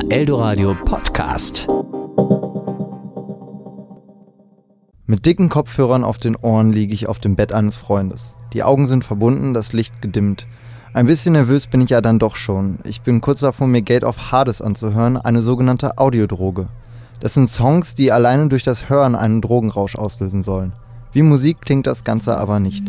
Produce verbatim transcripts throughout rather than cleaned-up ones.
Eldoradio Podcast. Mit dicken Kopfhörern auf den Ohren liege ich auf dem Bett eines Freundes. Die Augen sind verbunden, das Licht gedimmt. Ein bisschen nervös bin ich ja dann doch schon. Ich bin kurz davor, mir Gate of Hades anzuhören, eine sogenannte Audiodroge. Das sind Songs, die alleine durch das Hören einen Drogenrausch auslösen sollen. Wie Musik klingt das Ganze aber nicht.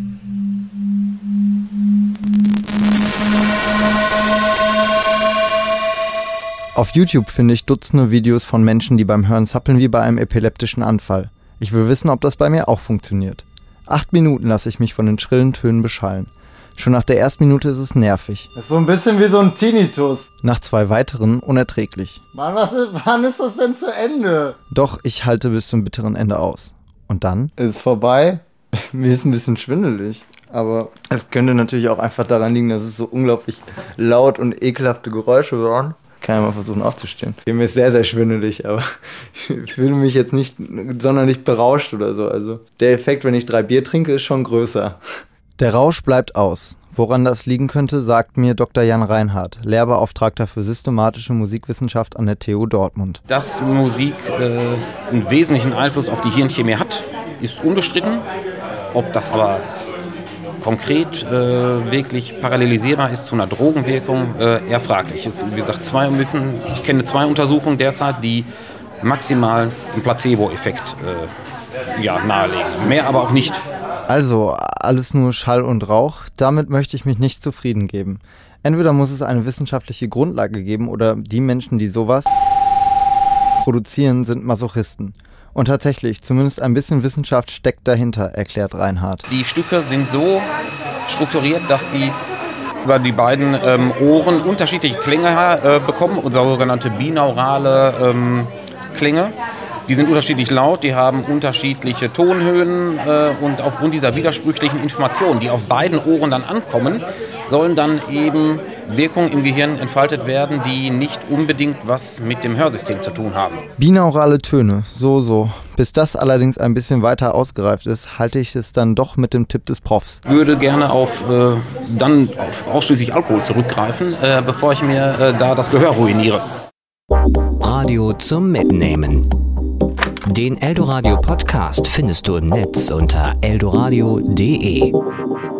Auf YouTube finde ich Dutzende Videos von Menschen, die beim Hören zappeln wie bei einem epileptischen Anfall. Ich will wissen, ob das bei mir auch funktioniert. Acht Minuten lasse ich mich von den schrillen Tönen beschallen. Schon nach der ersten Minute ist es nervig. Das ist so ein bisschen wie so ein Tinnitus. Nach zwei weiteren unerträglich. Mann, was ist, wann ist das denn zu Ende? Doch, ich halte bis zum bitteren Ende aus. Und dann? Ist vorbei. Mir ist ein bisschen schwindelig. Aber es könnte natürlich auch einfach daran liegen, dass es so unglaublich laut und ekelhafte Geräusche waren. Kann ja mal versuchen aufzustehen. Mir ist sehr, sehr schwindelig, aber ich fühle mich jetzt nicht sonderlich berauscht oder so. Also der Effekt, wenn ich drei Bier trinke, ist schon größer. Der Rausch bleibt aus. Woran das liegen könnte, sagt mir Doktor Jan Reinhardt, Lehrbeauftragter für systematische Musikwissenschaft an der T U Dortmund. Dass Musik äh, einen wesentlichen Einfluss auf die Hirnchemie hat, ist unbestritten. Ob das aber konkret äh, wirklich parallelisierbar ist zu einer Drogenwirkung, äh, eher fraglich. Es, wie gesagt, zwei müssen, ich kenne zwei Untersuchungen derzeit, die maximal einen Placebo-Effekt äh, ja, nahelegen. Mehr aber auch nicht. Also, alles nur Schall und Rauch, damit möchte ich mich nicht zufrieden geben. Entweder muss es eine wissenschaftliche Grundlage geben oder die Menschen, die sowas produzieren, sind Masochisten. Und tatsächlich, zumindest ein bisschen Wissenschaft steckt dahinter, erklärt Reinhardt. Die Stücke sind so strukturiert, dass die über die beiden ähm, Ohren unterschiedliche Klänge äh, bekommen, unsere sogenannte binaurale ähm, Klänge. Die sind unterschiedlich laut, die haben unterschiedliche Tonhöhen äh, und aufgrund dieser widersprüchlichen Informationen, die auf beiden Ohren dann ankommen, sollen dann eben Wirkungen im Gehirn entfaltet werden, die nicht unbedingt was mit dem Hörsystem zu tun haben. Binaurale Töne, so, so. Bis das allerdings ein bisschen weiter ausgereift ist, halte ich es dann doch mit dem Tipp des Profs. Ich würde gerne auf, äh, dann auf ausschließlich Alkohol zurückgreifen, äh, bevor ich mir äh, da das Gehör ruiniere. Radio zum Mitnehmen. Den Eldoradio Podcast findest du im Netz unter eldoradio punkt de.